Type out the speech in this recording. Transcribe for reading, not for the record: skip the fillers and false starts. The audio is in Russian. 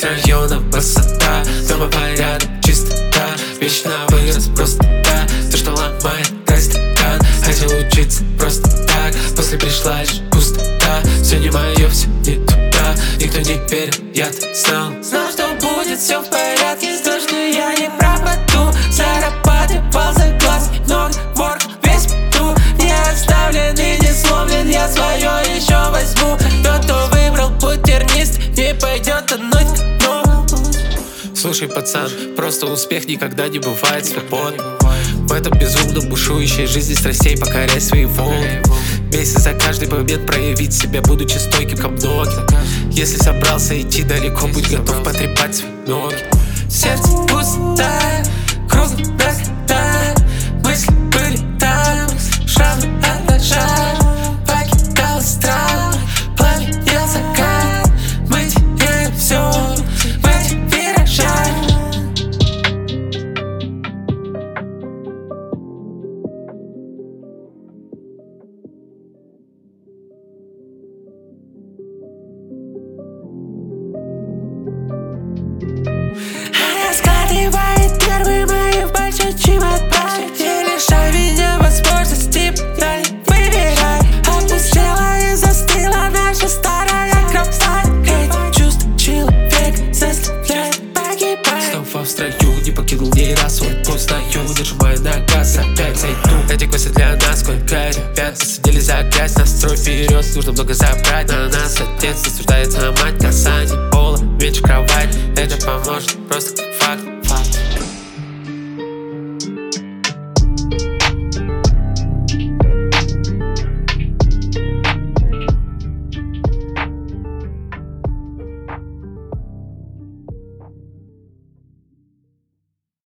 района высота, дома порядок, чистота, вещи на вырос просто да. То, что ломает каждый стакан, хотел учиться просто так. После пришла лишь пустота, все не мое, все не туда. Никто не верил, я-то знал. Знал, что будет все в порядке, знал, что я не пропаду. Зарабатывал за глаз, много ворк, весь петух. Не оставлен и не сломлен, я свое еще возьму. Тот, кто выбрал путь тернист, не пойдет тонуть к дну. Слушай, пацан, просто успех никогда не бывает свободным. В этом безумно бушующей жизни страстей покоряй свои волны. Бейся за каждый момент проявить себя, будучи стойким ко многим. Если собрался идти далеко, будь готов потрепать свои ноги. Сердце пустое, кругом раскатает, мысли были там, шрамы от ножа. Покидал страх, пламенел закат, мы теряем все в этих виражах. Складывает первый мои большой чемодан, не лишай меня возможности далее выбирать. Опустела и застыла наша старая кровать. Эти чувства человек заставляет погибать. Снова в строю, не покинул ни раз свой пост. Стою, нажимаю на газ, опять зайду. Эти квесты для нас, сколько ребят посадили за грязь. Настрой вперед, нужно много забрать. На нас отец осуждается мать, касание пола, вечер кровать. Это поможет, просто как факт.